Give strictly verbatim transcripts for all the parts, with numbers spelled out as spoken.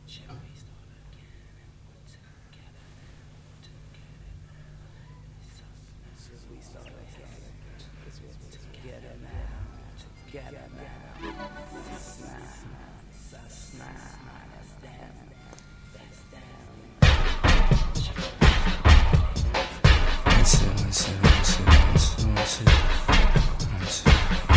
We start again. Cause we're together now. Together now. Sasna. Sasna. That's down. That's down. One, two, one, two, one, two, one, two, one, two, one, two.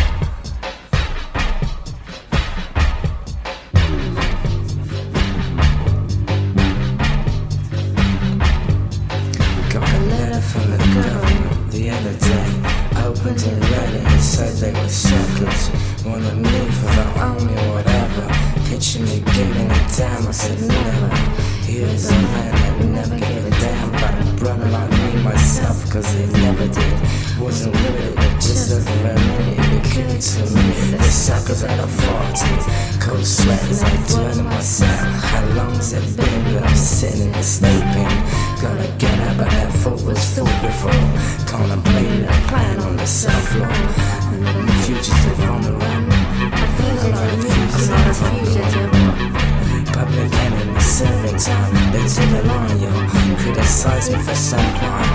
From the government the other day, opened and read it and said they were suckers. Wanted me for the army or whatever. Picture me giving a damn, I said never. He was a man that never gave a damn about a brother like me, myself, cause they never did. Wasn't with it, but just as a minute it occurred to me. The suckers at a forty, cold sweat as I dwell in myself. How long has it been that I'm sitting in the sleeping? Gonna get out, but that thought was thought before. Contemplated a plan on the self-law. Another fugitive on the run. I feel like I'm a fugitive. Public enemy serving time. They took it on you. Criticize me for some crime.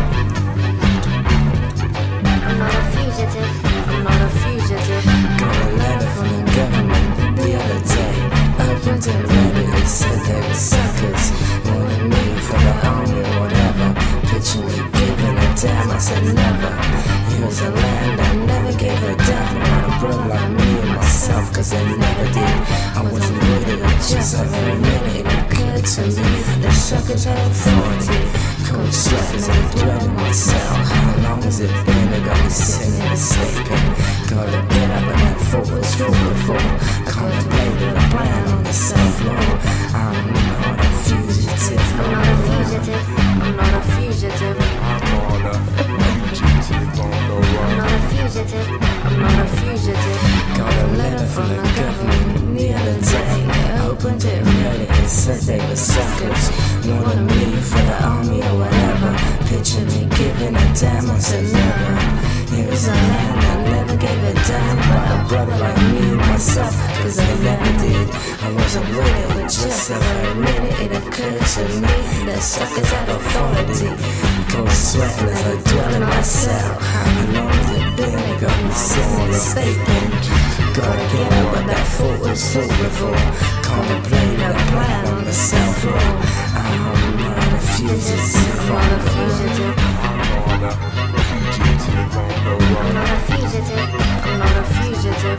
I'm not a fugitive. I'm not a fugitive. Got a letter from the government the other day. Opened and read it. They said they were suckers. Wanted me for the army or whatever. Picture me giving a damn, I said never. He was a land that never gave a damn about a brother like me and myself, cause they never did. I wasn't with it, but just every minute it occurred to me. The suckers had authority. Cold sweat as I dwell in myself. How long has it been? They got me sitting and sleeping. Gotta get up and that thought was full before. Contemplated a plan on the self-law. I'm not a fugitive. I'm not a fugitive. I'm not a fugitive. I'm not a fugitive on the run. I'm not a fugitive. I'm not a fugitive. Got a letter from the government the other day. Opened it, read it, and said they were suckers. Wanted me for the army or whatever. Picture me giving a damn, I said never. It was a land that never gave a damn about a brother like me and myself, cause I never did. I wasn't with it, but just every minute it occurred to me that suckers had authority. Cold sweating as I dwell in myself. How long has it been? They got me sitting and sleeping. Gotta get out, but that thought was thought before. Contemplated a plan on the self-law. I'm not a fugitive. I'm not a fugitive. I'm not a fugitive on the I'm run. not a fugitive. I'm not a fugitive.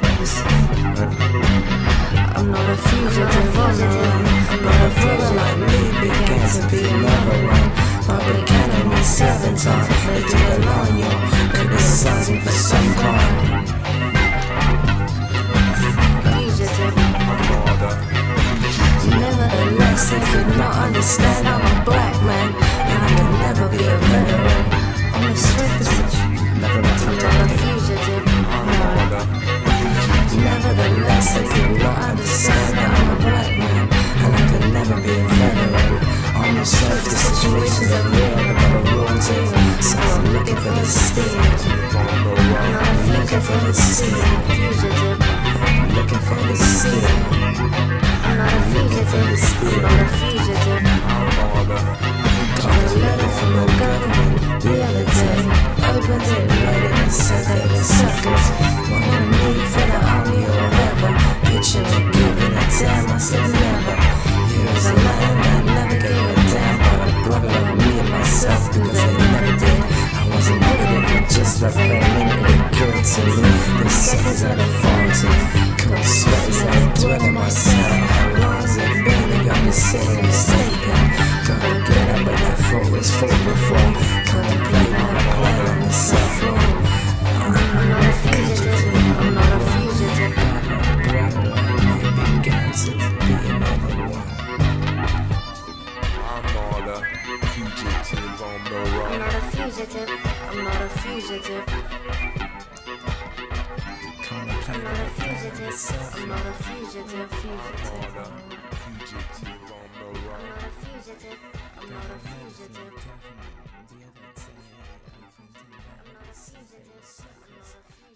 I'm not a fugitive on the run. I'm But not a a brother fugitive. like me began to be another one. Public enemy serving time. They took a line, yo. Criticize me for some crime. Fugitive. I'm not a Nevertheless, they could not understand I'm a black man, and I can never be a veteran. I'm a citizen. I'm not a fugitive. No. Nevertheless, they could not understand that I'm a black man, and I can never be a veteran. On the surface, situations are real, I got a raw deal, so I'm looking for the steal. on the run. I'm looking for the steal. Fugitive. Looking for the steal. I'm not a fugitive. I'm not a fugitive. I'm not a Got a letter from the government the other day. Opened it, read it, and said they were suckers. Wanted me for the army or whatever. Picture me giving a damn, I said never. Here is a land that never gave a damn about a brother like me and myself, because they never did. I wasn't with it, but just like a minute it occurred to me. The suckers had authority. Cold sweat as I dwell in myself. How long has it been? They got me sitting and sleeping. Gotta get up, but that thought was full before. Contemplating a plan on the self-law. I'm not a fugitive. I'm not a fugitive. Brother like me began to be another one. I'm not a fugitive on the I'm run. not a fugitive. I'm not a fugitive. I'm not a fugitive. I'm not a fugitive. Fugitive. I'm not a fugitive on the I'm run. not a fugitive. I'm not a fugitive. The other day, I think I'm not a fugitive. I'm not a fugitive.